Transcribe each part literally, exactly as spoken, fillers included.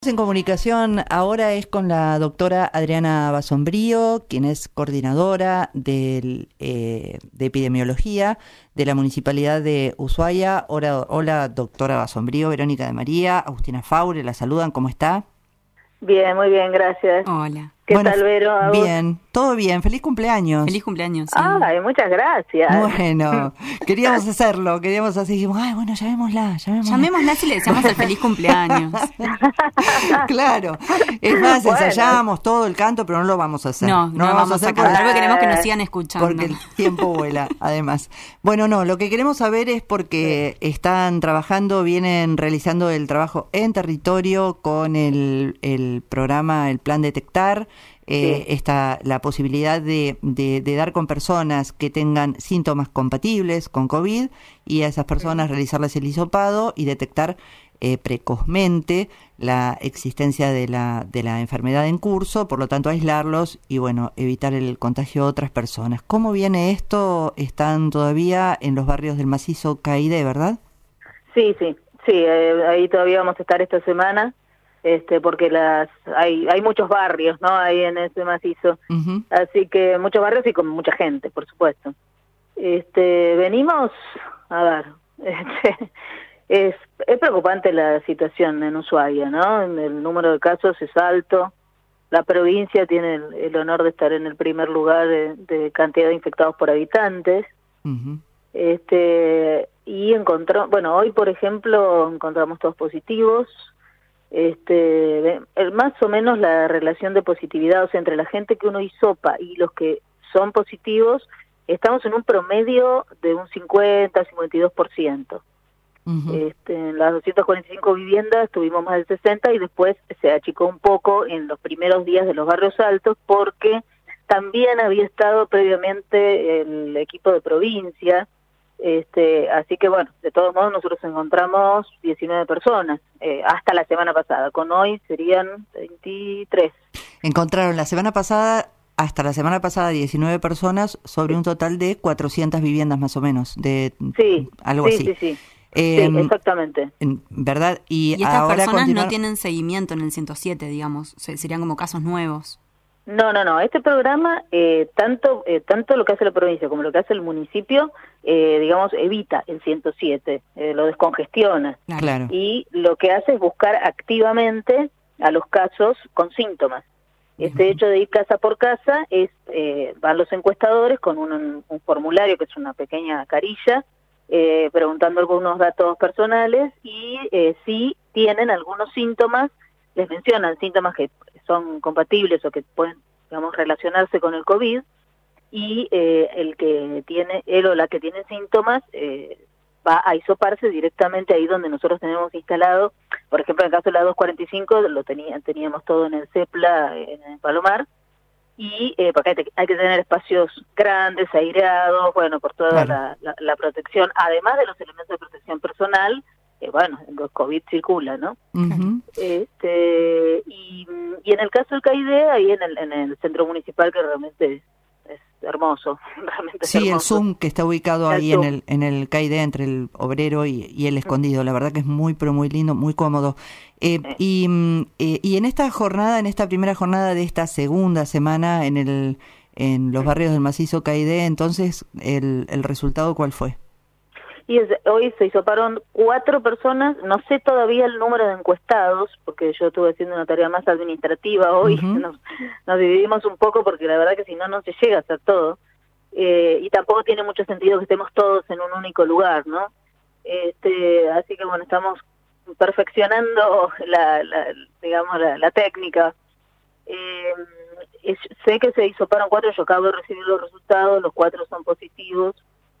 En comunicación ahora es con la doctora Adriana Basombrío, quien es coordinadora del, eh, de epidemiología de la Municipalidad de Ushuaia. Hola, hola doctora Basombrío, Verónica de María, Agustina Faure, la saludan, ¿cómo está? Bien, muy bien, gracias. Hola. ¿Qué Bueno, tal, Vero? ¿A vos? Bien, todo bien, feliz cumpleaños. Feliz cumpleaños. Sí. Ay, muchas gracias. Bueno, queríamos hacerlo, queríamos así, dijimos, ay, bueno, llamémosla, llamémosla. Llamémosla si le deseamos el feliz cumpleaños. Claro, es más, Bueno. ensayábamos todo el canto, pero no lo vamos a hacer. No, no, lo vamos a hacer cantar, porque- porque queremos que nos sigan escuchando. Porque el tiempo vuela, además. Bueno, no, lo que queremos saber es porque están trabajando, vienen realizando el trabajo en territorio con el, el programa, el Plan Detectar, eh, Sí. está la posibilidad de, de, de dar con personas que tengan síntomas compatibles con COVID y a esas personas realizarles el hisopado y detectar eh, precozmente la existencia de la, de la enfermedad en curso, por lo tanto aislarlos y bueno, evitar el contagio de otras personas. ¿Cómo viene esto? Están todavía en los barrios del macizo K I D, ¿verdad? Sí, sí, sí, eh, ahí todavía vamos a estar esta semana, este, porque las hay hay muchos barrios, ¿no? Ahí en ese macizo, Uh-huh. así que muchos barrios y con mucha gente, por supuesto. Este, venimos, a ver, este, es es preocupante la situación en Ushuaia, ¿no? El número de casos es alto. La provincia tiene el, el honor de estar en el primer lugar de, de cantidad de infectados por habitantes. Uh-huh. Este, y encontró, bueno, hoy por ejemplo encontramos todos positivos. Este, el, más o menos la relación de positividad, o sea, entre la gente que uno hisopa y los que son positivos, estamos en un promedio de un cincuenta, cincuenta y dos por ciento. Uh-huh. Este, en las doscientas cuarenta y cinco viviendas tuvimos más del sesenta y después se achicó un poco en los primeros días de los barrios altos porque también había estado previamente el equipo de provincia, este, así que bueno, de todos modos nosotros encontramos diecinueve personas eh, hasta la semana pasada, con hoy serían veintitrés. Encontraron la semana pasada, hasta la semana pasada, diecinueve personas sobre un total de cuatrocientas viviendas más o menos, de Sí, algo sí, así. sí, sí, Eh, sí, exactamente. en- ¿Verdad? Y, Y estas ahora personas continuar- no tienen seguimiento en el ciento siete, digamos. Se- serían como casos nuevos. No, no, no. Este programa, eh, tanto eh, tanto lo que hace la provincia como lo que hace el municipio, eh, digamos, evita el ciento siete, eh, lo descongestiona. Claro. Y lo que hace es buscar activamente a los casos con síntomas. Este Ujú. hecho de ir casa por casa es, eh, van los encuestadores con un, un formulario que es una pequeña carilla, eh, preguntando algunos datos personales y eh, si tienen algunos síntomas, les mencionan síntomas que son compatibles o que pueden, digamos, relacionarse con el COVID, y eh, el que tiene, él o la que tiene síntomas, eh, va a hisoparse directamente ahí donde nosotros tenemos instalado. Por ejemplo, en el caso de la doscientos cuarenta y cinco, lo tenía, teníamos todo en el CEPLA, en el Palomar, y eh, porque hay, te- hay que tener espacios grandes, aireados, bueno, por toda Claro. la, la, la protección, además de los elementos de protección personal, eh, bueno, el COVID circula, ¿no? Ujú. Este, y, y en el caso del C A I D, ahí en el, en el centro municipal, que realmente es, es hermoso, realmente es Sí, el hermoso. Zoom que está ubicado El ahí en Zoom. el en el K I D entre el obrero y, y el escondido. La verdad que es muy, pero muy lindo, muy cómodo. Eh, Sí. y, mm, eh, y en esta jornada, en esta primera jornada de esta segunda semana en el en los barrios del macizo K I D, entonces, el, el resultado, ¿cuál fue? Y es- hoy se hisoparon cuatro personas, no sé todavía el número de encuestados, porque yo estuve haciendo una tarea más administrativa hoy, Ujú. nos, nos dividimos un poco porque la verdad que si no, no se llega a hacer todo, eh, y tampoco tiene mucho sentido que estemos todos en un único lugar, ¿no? Este, así que bueno, estamos perfeccionando la, la digamos, la, la técnica. Eh, es- sé que se hisoparon cuatro, yo acabo de recibir los resultados, los cuatro son positivos.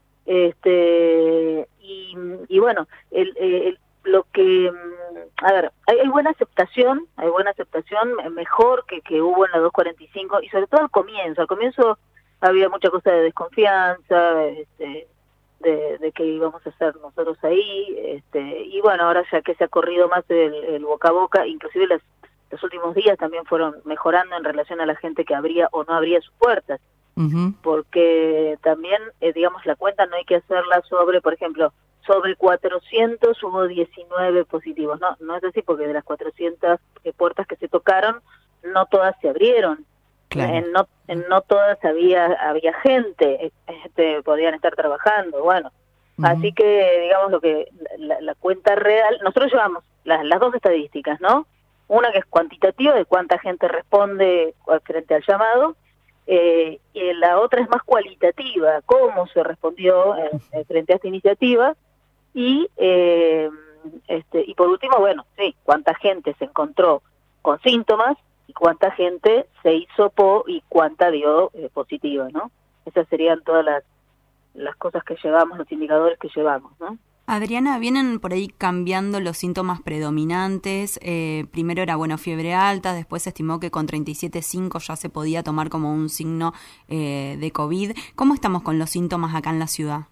Este y, y bueno, el, el- lo que, mm, a ver, hay, hay buena aceptación, hay buena aceptación, me- mejor que, que hubo en la doscientos cuarenta y cinco, y sobre todo al comienzo, al comienzo había mucha cosa de desconfianza, este, de, de qué íbamos a hacer nosotros ahí, este, y bueno, ahora ya que se ha corrido más el, el boca a boca, inclusive las, los últimos días también fueron mejorando en relación a la gente que abría o no abría sus puertas. Ujú. Porque también, eh, digamos, la cuenta no hay que hacerla sobre, por ejemplo, sobre cuatrocientos hubo diecinueve positivos. No, no es así, porque de las cuatrocientas puertas que se tocaron, no todas se abrieron. Claro. En, no, en no todas había había gente, este, podían estar trabajando, bueno. Uh-huh. Así que, digamos, lo que la, la cuenta real, nosotros llevamos las, las dos estadísticas, ¿no? Una que es cuantitativa, de cuánta gente responde frente al llamado, eh, y la otra es más cualitativa, cómo se respondió eh, eh, frente a esta iniciativa, y eh, este y por último, bueno, sí, cuánta gente se encontró con síntomas, y cuánta gente se hisopó y cuánta dio eh, positiva, ¿no? Esas serían todas las, las cosas que llevamos, los indicadores que llevamos, ¿no? Adriana, vienen por ahí cambiando los síntomas predominantes. Eh, primero era, bueno, fiebre alta, después se estimó que con treinta y siete punto cinco ya se podía tomar como un signo eh, de COVID. ¿Cómo estamos con los síntomas acá en la ciudad?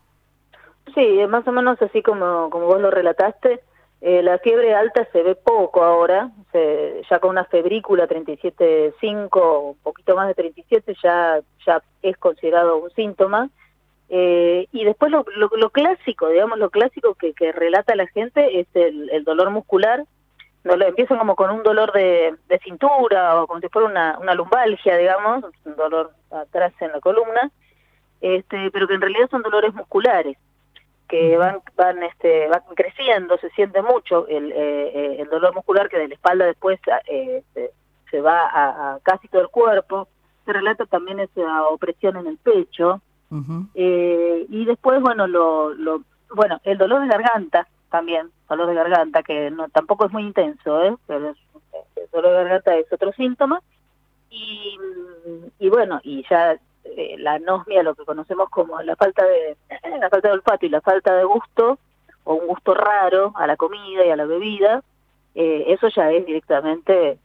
Sí, más o menos así como, como vos lo relataste. Eh, la fiebre alta se ve poco ahora, se, ya con una febrícula treinta y siete punto cinco, un poquito más de treinta y siete, ya, ya es considerado un síntoma. Eh, y después lo, lo, lo clásico, digamos, lo clásico que, que relata la gente es el, el dolor muscular. No, lo empiezan como con un dolor de, de cintura o como si fuera una, una lumbalgia, digamos, un dolor atrás en la columna, este, pero que en realidad son dolores musculares que van van este van creciendo, se siente mucho el eh, el dolor muscular, que de la espalda después eh, se, se va a, a casi todo el cuerpo. Se relata también esa opresión en el pecho. Uh-huh. eh, y después, bueno, lo, lo bueno el dolor de garganta también, dolor de garganta que no tampoco es muy intenso, ¿eh? Pero es, el dolor de garganta es otro síntoma. Y, y bueno, y ya eh, la anosmia, lo que conocemos como la falta de la falta de olfato y la falta de gusto, o un gusto raro a la comida y a la bebida, eh, eso ya es directamente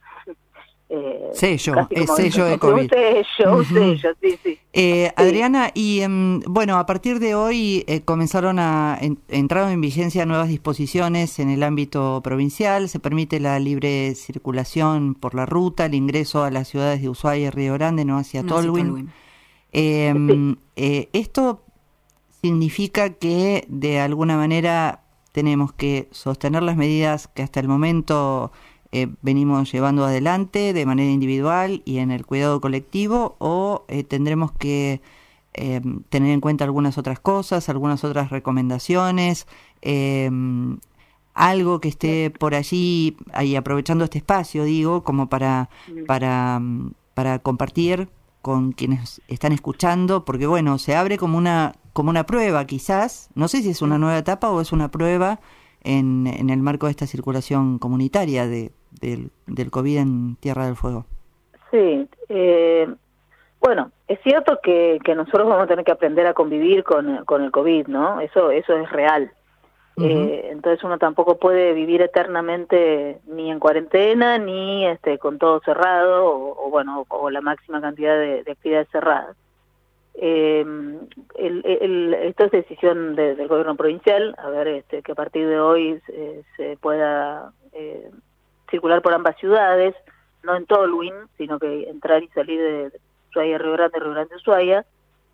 eh, sello, es sello de COVID. Un sello, un uh-huh. sello, sí, sí. Eh, Adriana, y um, bueno, a partir de hoy eh, comenzaron a en, entraron en vigencia nuevas disposiciones en el ámbito provincial. Se permite la libre circulación por la ruta, el ingreso a las ciudades de Ushuaia y Río Grande, no hacia no Tolwyn. Tolwyn. Eh, sí. eh, esto significa que de alguna manera tenemos que sostener las medidas que hasta el momento eh, venimos llevando adelante de manera individual y en el cuidado colectivo, o eh, tendremos que eh, tener en cuenta algunas otras cosas, algunas otras recomendaciones, eh, algo que esté por allí, ahí aprovechando este espacio, digo, como para, para, para compartir con quienes están escuchando, porque bueno, se abre como una como una prueba quizás, no sé si es una nueva etapa o es una prueba en, en el marco de esta circulación comunitaria de, del, del COVID en Tierra del Fuego. Sí, eh, bueno, es cierto que, que nosotros vamos a tener que aprender a convivir con, con el COVID, ¿no? Eso, eso es real. Uh-huh. Eh, entonces uno tampoco puede vivir eternamente ni en cuarentena ni este con todo cerrado o, o bueno o, o la máxima cantidad de, de actividades cerradas. Eh, el, el, esto es decisión de, del gobierno provincial, a ver este, que a partir de hoy eh, se pueda eh, circular por ambas ciudades, no en Tolwyn, sino que entrar y salir de Ushuaia, Río Grande, Río Grande, Ushuaia.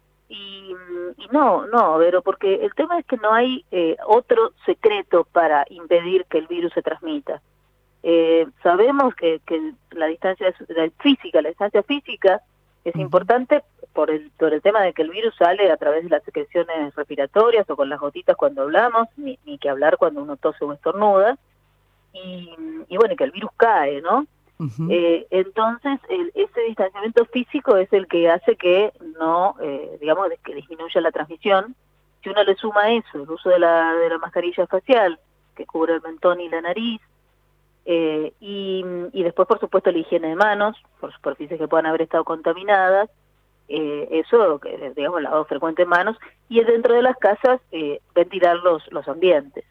Y, y no, no, pero porque el tema es que no hay eh, otro secreto para impedir que el virus se transmita. Eh, sabemos que, que la distancia la física, la distancia física es importante por el, por el tema de que el virus sale a través de las secreciones respiratorias o con las gotitas cuando hablamos, ni, ni que hablar cuando uno tose o estornuda, y, y bueno, que el virus cae, ¿no? Uh-huh. Eh, entonces, el, ese distanciamiento físico es el que hace que no, eh, digamos, que disminuya la transmisión. Si uno le suma eso, el uso de la, de la mascarilla facial, que cubre el mentón y la nariz, eh, y, y después, por supuesto, la higiene de manos, por superficies que puedan haber estado contaminadas, eh, eso, digamos, el lavado frecuente de manos, y dentro de las casas, eh, ventilar los, los ambientes.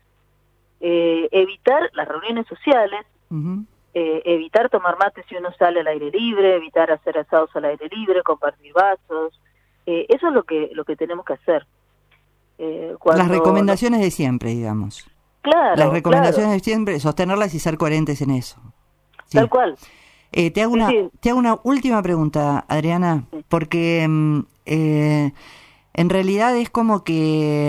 Eh, evitar las reuniones sociales, uh-huh. Eh, evitar tomar mate si uno sale al aire libre, evitar hacer asados al aire libre, compartir vasos, eh, eso es lo que lo que tenemos que hacer. Eh, cuando Las recomendaciones nos... de siempre, digamos. Claro, Las recomendaciones claro. de siempre, sostenerlas y ser coherentes en eso. Sí. Tal cual. Eh, te hago una, sí, sí. te hago una última pregunta, Adriana, sí. porque eh, en realidad es como que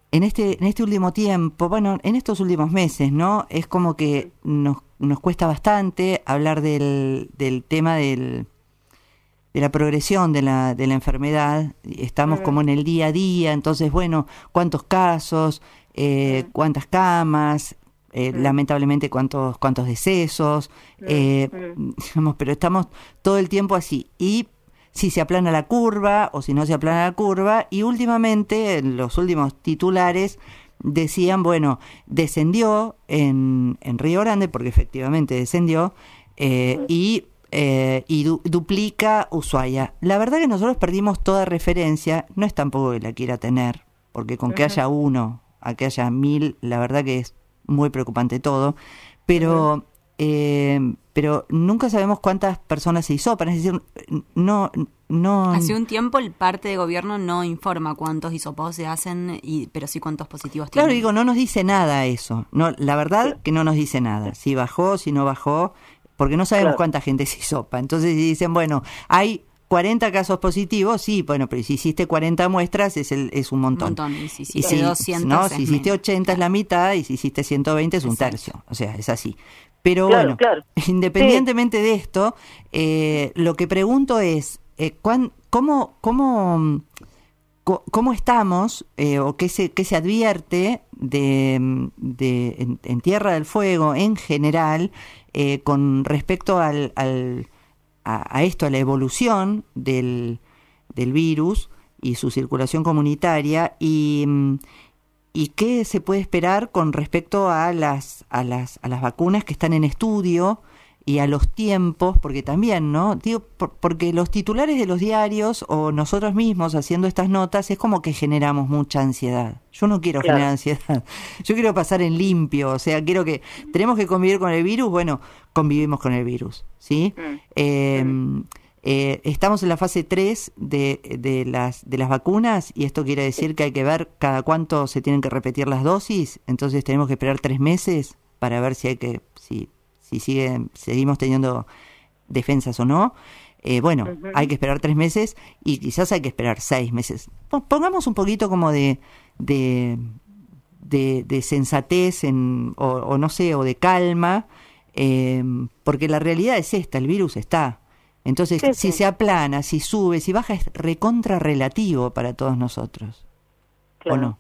en este, en este último tiempo, bueno, en estos últimos meses, ¿no? Es como que nos, nos cuesta bastante hablar del, del tema del, de la progresión de la, de la enfermedad. Estamos mm. como en el día a día, entonces, bueno, ¿cuántos casos? Eh, mm. ¿Cuántas camas? Eh, mm. Lamentablemente, ¿cuántos, cuántos decesos? Mm. Eh, mm. Digamos, pero estamos todo el tiempo así. Y si se aplana la curva o si no se aplana la curva, y últimamente los últimos titulares decían, bueno, descendió en, en Río Grande, porque efectivamente descendió, eh, y, eh, y du, duplica Ushuaia. La verdad que nosotros perdimos toda referencia, no es tampoco que la quiera tener, porque con uh-huh. que haya uno, a que haya mil, la verdad que es muy preocupante todo, pero... Uh-huh. Eh, pero nunca sabemos cuántas personas se hisopan, es decir, no, no... Hace un tiempo el parte de gobierno no informa cuántos hisopados se hacen, y, pero sí cuántos positivos tienen. Claro, digo, no nos dice nada eso, no, la verdad que no nos dice nada, si bajó, si no bajó, porque no sabemos claro. cuánta gente se hisopa, entonces si dicen, bueno, hay cuarenta casos positivos, sí, bueno, pero si hiciste cuarenta muestras es el es un montón. Un montón, y si hiciste y si, doscientos no, si hiciste menos. ochenta es la mitad, y si hiciste ciento veinte es un Exacto. tercio, o sea, es así. Pero claro, bueno, claro. independientemente sí. de esto, eh, lo que pregunto es, eh, ¿cuán, cómo, cómo, cómo estamos eh, o qué se, qué se advierte de, de en, en Tierra del Fuego en general eh, con respecto al, al, a, a esto, a la evolución del, del virus y su circulación comunitaria y... ¿Y qué se puede esperar con respecto a las, a las, a las vacunas que están en estudio y a los tiempos? Porque también, ¿no? Digo, por, porque los titulares de los diarios o nosotros mismos haciendo estas notas es como que generamos mucha ansiedad. Yo no quiero claro. generar ansiedad. Yo quiero pasar en limpio. O sea, quiero que... ¿Tenemos que convivir con el virus? Bueno, convivimos con el virus, ¿sí? Mm. Eh, mm. Eh, estamos en la fase tres de, de, las, de las vacunas y esto quiere decir que hay que ver cada cuánto se tienen que repetir las dosis, entonces tenemos que esperar tres meses para ver si hay que si, si sigue, seguimos teniendo defensas o no. Eh, bueno, uh-huh. hay que esperar tres meses y quizás hay que esperar seis meses. Pongamos un poquito como de de, de, de sensatez en, o, o no sé, o de calma, eh, porque la realidad es esta, el virus está. Entonces, sí, si sí. se aplana, si sube, si baja, es recontra relativo para todos nosotros. Claro. ¿O no?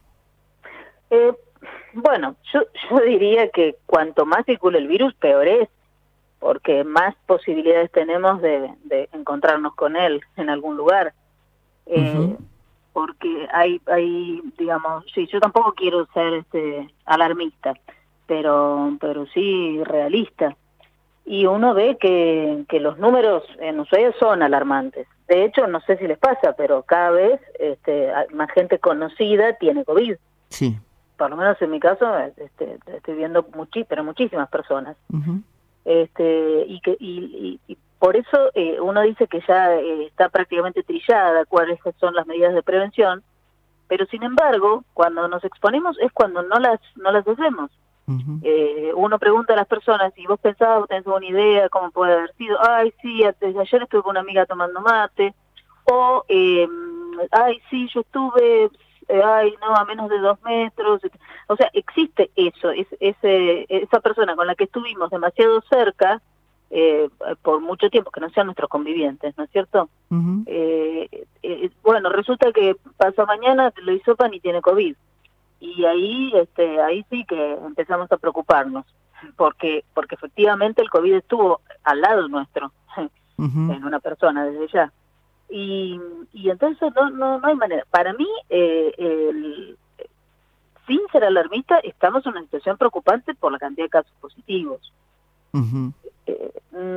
Eh, bueno, yo, yo diría que cuanto más circula el virus, peor es, porque más posibilidades tenemos de, de encontrarnos con él en algún lugar. Eh, uh-huh. Porque hay, hay, digamos, sí, yo tampoco quiero ser este alarmista, pero, pero sí realista. Y uno ve que, que los números en Ushuaia son alarmantes. De hecho, no sé si les pasa, pero cada vez este, más gente conocida tiene COVID. Sí. Por lo menos en mi caso, este, estoy viendo muchi, pero muchísimas personas. Uh-huh. Este, y, que, y, y, y por eso eh, uno dice que ya eh, está prácticamente trillada cuáles son las medidas de prevención, pero sin embargo, cuando nos exponemos es cuando no las, no las hacemos. Uh-huh. Eh, uno pregunta a las personas si vos pensabas, vos tenés una idea cómo puede haber sido. Ay, sí, desde ayer estuve con una amiga tomando mate. O, eh, ay, sí, yo estuve, eh, ay, no, a menos de dos metros. O sea, existe eso, es, ese, esa persona con la que estuvimos demasiado cerca eh, por mucho tiempo, que no sean nuestros convivientes, ¿no es cierto? Uh-huh. eh, eh, bueno, resulta que pasó mañana, lo hisopan y tiene COVID. Y ahí este ahí sí que empezamos a preocuparnos, porque porque efectivamente el COVID estuvo al lado nuestro, uh-huh. en una persona desde ya. Y, y entonces no, no no hay manera. Para mí, eh, el, sin ser alarmista, estamos en una situación preocupante por la cantidad de casos positivos. Uh-huh. Eh,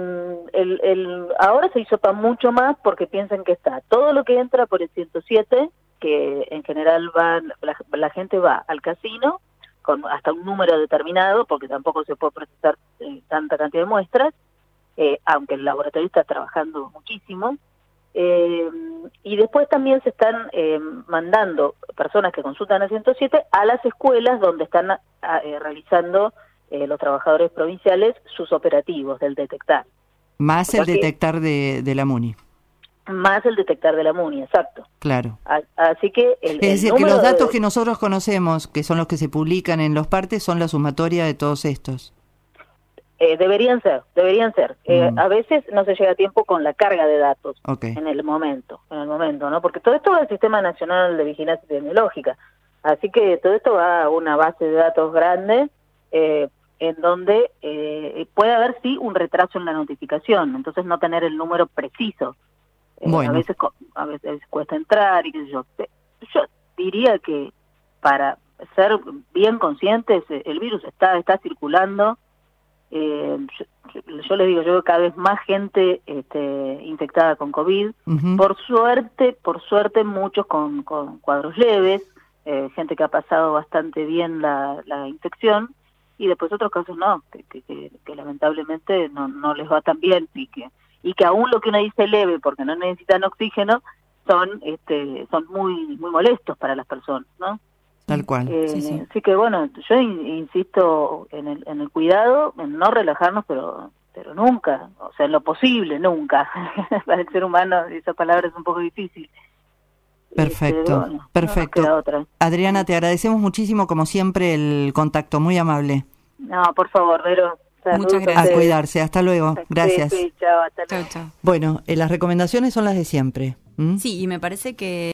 el, el, ahora se hisopa mucho más porque piensan que está todo lo que entra por el ciento siete, que en general va, la, la gente va al casino con hasta un número determinado, porque tampoco se puede procesar eh, tanta cantidad de muestras, eh, aunque el laboratorio está trabajando muchísimo, eh, y después también se están eh, mandando personas que consultan al ciento siete a las escuelas donde están a, a, eh, realizando eh, los trabajadores provinciales sus operativos del detectar. Más o sea el detectar de, de la MUNI. más el detectar de la MUNI, exacto. Claro. A, así que el, es decir, el que los datos de, que nosotros conocemos, que son los que se publican en los partes, son la sumatoria de todos estos. Eh, deberían ser, deberían ser. Mm. Eh, a veces no se llega a tiempo con la carga de datos okay. en el momento, en el momento, ¿no? Porque todo esto va al Sistema Nacional de Vigilancia Epidemiológica. Así que todo esto va a una base de datos grande, eh, en donde eh, puede haber, sí, un retraso en la notificación, entonces no tener el número preciso. Eh, bueno. a, veces, a veces a veces cuesta entrar y qué sé yo. Yo diría que para ser bien conscientes, el virus está, está circulando. Eh, yo, yo les digo, yo veo cada vez más gente este, infectada con COVID. Uh-huh. Por suerte, por suerte muchos con, con cuadros leves, eh, gente que ha pasado bastante bien la, la infección, y después otros casos no, que, que, que, que lamentablemente no, no les va tan bien, y que, y que aún lo que uno dice leve, porque no necesitan oxígeno, son este, son muy, muy molestos para las personas, ¿no? Tal cual. Eh, sí, sí. Así que bueno, yo in, insisto en el, en el cuidado, en no relajarnos, pero pero nunca, o sea, en lo posible, nunca. Para el ser humano esa palabra es un poco difícil. Perfecto, este, bueno, perfecto. No otra. Adriana, te agradecemos muchísimo, como siempre, el contacto, muy amable. No, por favor, Vero. Muchas gracias. A cuidarse, hasta luego. Gracias. Sí, sí, chao, hasta luego. Chao, chao. Bueno, eh, las recomendaciones son las de siempre. ¿Mm? Sí, y me parece que